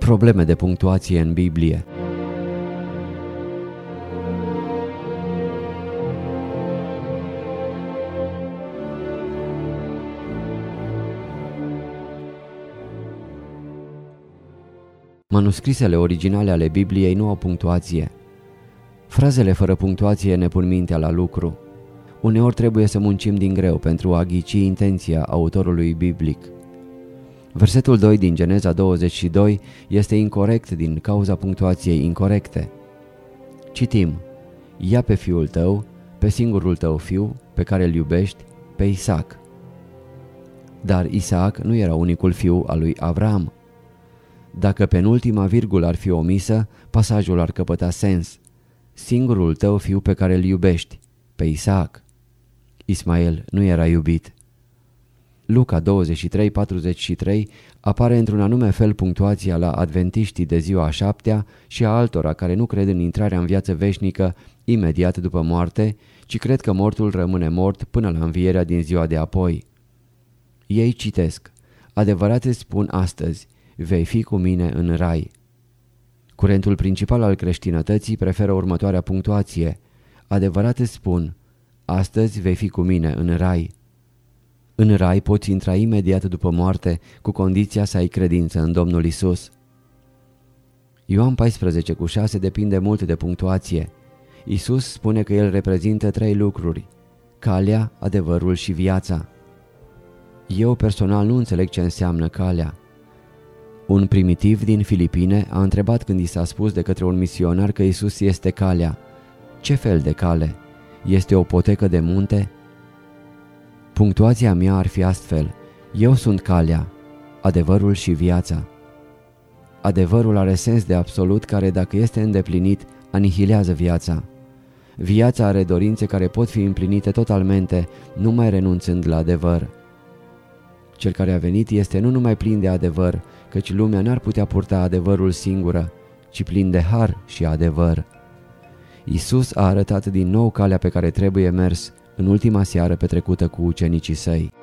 Probleme de punctuație în Biblie. Manuscrisele originale ale Bibliei nu au punctuație. Frazele fără punctuație ne pun mintea la lucru. Uneori trebuie să muncim din greu pentru a ghici intenția autorului biblic. Versetul 2 din Geneza 22 este incorect din cauza punctuației incorecte. Citim: ia pe fiul tău, pe singurul tău fiu, pe care îl iubești, pe Isaac. Dar Isaac nu era unicul fiu al lui Avram. Dacă penultima virgulă ar fi omisă, pasajul ar căpăta sens. Singurul tău fiu pe care îl iubești, pe Isaac. Ismael nu era iubit. Luca 23:43 apare într-un anume fel punctuația la adventiștii de ziua a șaptea și a altora care nu cred în intrarea în viață veșnică imediat după moarte, ci cred că mortul rămâne mort până la învierea din ziua de apoi. Ei citesc: adevărat îți spun astăzi, vei fi cu mine în rai. Curentul principal al creștinătății preferă următoarea punctuație: adevărat îți spun, astăzi vei fi cu mine în rai. În rai poți intra imediat după moarte, cu condiția să ai credință în Domnul Isus. Ioan 14:6 depinde mult de punctuație. Isus spune că El reprezintă 3 lucruri: calea, adevărul și viața. Eu personal nu înțeleg ce înseamnă calea. Un primitiv din Filipine a întrebat când i s-a spus de către un misionar că Isus este calea: ce fel de cale? Este o potecă de munte? Punctuația mea ar fi astfel: eu sunt calea, adevărul și viața. Adevărul are sens de absolut care, dacă este îndeplinit, anihilează viața. Viața are dorințe care pot fi împlinite totalmente, numai renunțând la adevăr. Cel care a venit este nu numai plin de adevăr, căci lumea n-ar putea purta adevărul singură, ci plin de har și adevăr. Isus a arătat din nou calea pe care trebuie mers în ultima seară petrecută cu ucenicii săi.